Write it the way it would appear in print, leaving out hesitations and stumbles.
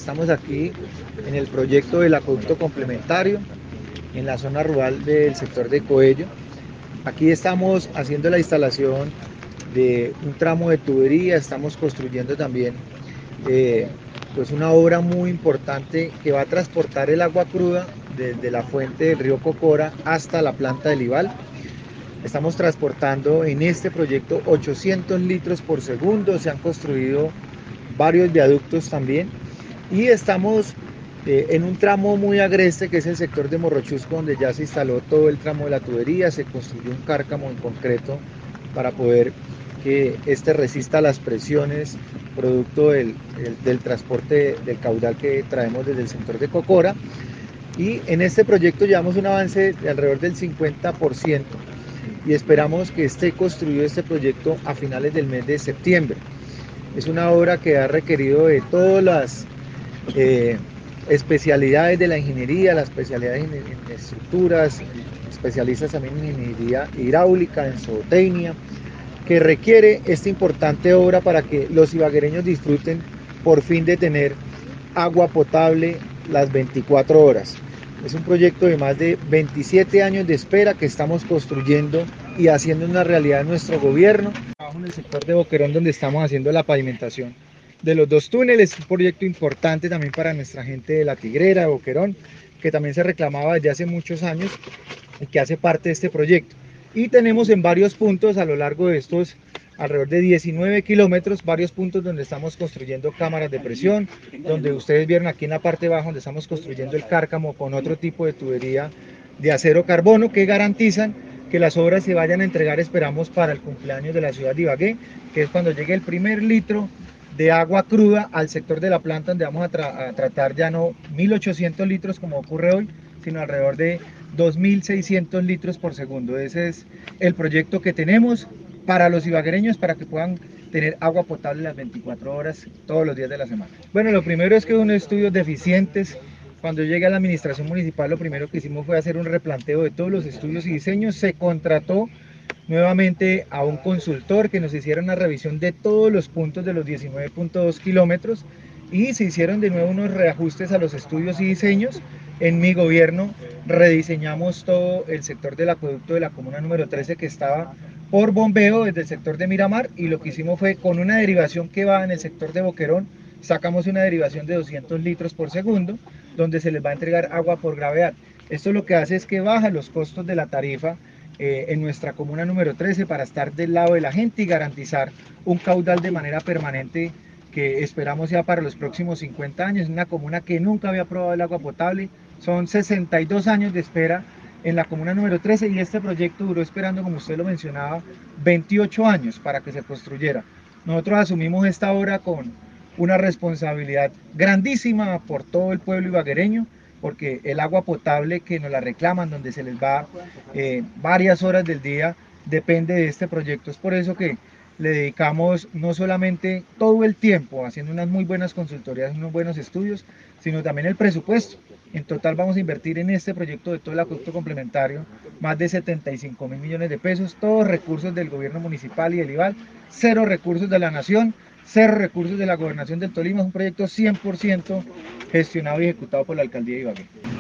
Estamos aquí en el proyecto del acueducto complementario en la zona rural del sector de Coello. Aquí estamos haciendo la instalación de un tramo de tubería, estamos construyendo también pues una obra muy importante que va a transportar el agua cruda desde la fuente del río Cocora hasta la planta del Ibal. Estamos transportando en este proyecto 800 litros por segundo, se han construido varios viaductos también y estamos en un tramo muy agreste que es el sector de Morrochusco, donde ya se instaló todo el tramo de la tubería, se construyó un cárcamo en concreto para poder que este resista las presiones producto del transporte del caudal que traemos desde el sector de Cocora. Y en este proyecto llevamos un avance de alrededor del 50% y esperamos que esté construido este proyecto a finales del mes de septiembre. Es una obra que ha requerido de todas las especialidades de la ingeniería, las especialidades en estructuras, especialistas también en ingeniería hidráulica, en zootecnia, que requiere esta importante obra para que los ibaguereños disfruten por fin de tener agua potable las 24 horas. Es un proyecto de más de 27 años de espera que estamos construyendo y haciendo una realidad en nuestro gobierno. Trabajo en el sector de Boquerón, donde estamos haciendo la pavimentación de los dos túneles, un proyecto importante también para nuestra gente de La Tigrera, de Boquerón, que también se reclamaba desde hace muchos años y que hace parte de este proyecto. Y tenemos en varios puntos a lo largo de estos alrededor de 19 kilómetros, varios puntos donde estamos construyendo cámaras de presión, donde ustedes vieron aquí en la parte baja donde estamos construyendo el cárcamo con otro tipo de tubería de acero carbono que garantizan que las obras se vayan a entregar, esperamos, para el cumpleaños de la ciudad de Ibagué, que es cuando llegue el primer litro de agua cruda al sector de la planta, donde vamos a tratar ya no 1.800 litros como ocurre hoy, sino alrededor de 2.600 litros por segundo. Ese es el proyecto que tenemos para los ibaguereños, para que puedan tener agua potable las 24 horas todos los días de la semana. Bueno, lo primero es que unos estudios deficientes. Cuando llegué a la administración municipal, lo primero que hicimos fue hacer un replanteo de todos los estudios y diseños. Se contrató nuevamente a un consultor que nos hiciera una revisión de todos los puntos de los 19.2 kilómetros y se hicieron de nuevo unos reajustes a los estudios y diseños. En mi gobierno rediseñamos todo el sector del acueducto de la comuna número 13 que estaba por bombeo desde el sector de Miramar, y lo que hicimos fue con una derivación que va en el sector de Boquerón, sacamos una derivación de 200 litros por segundo donde se les va a entregar agua por gravedad. Esto lo que hace es que baja los costos de la tarifa en nuestra comuna número 13 para estar del lado de la gente y garantizar un caudal de manera permanente que esperamos ya para los próximos 50 años. Una comuna que nunca había probado el agua potable, son 62 años de espera en la comuna número 13 y este proyecto duró esperando, como usted lo mencionaba, 28 años para que se construyera. Nosotros asumimos esta obra con una responsabilidad grandísima por todo el pueblo ibaguereño, porque el agua potable que nos la reclaman, donde se les va varias horas del día, depende de este proyecto. Es por eso que le dedicamos no solamente todo el tiempo haciendo unas muy buenas consultorías, unos buenos estudios, sino también el presupuesto. En total vamos a invertir en este proyecto de todo el acueducto complementario más de 75.000 millones de pesos, todos recursos del gobierno municipal y del IVAL, cero recursos de la nación, cero recursos de la gobernación del Tolima. Es un proyecto 100% gestionado y ejecutado por la alcaldía de Ibagué.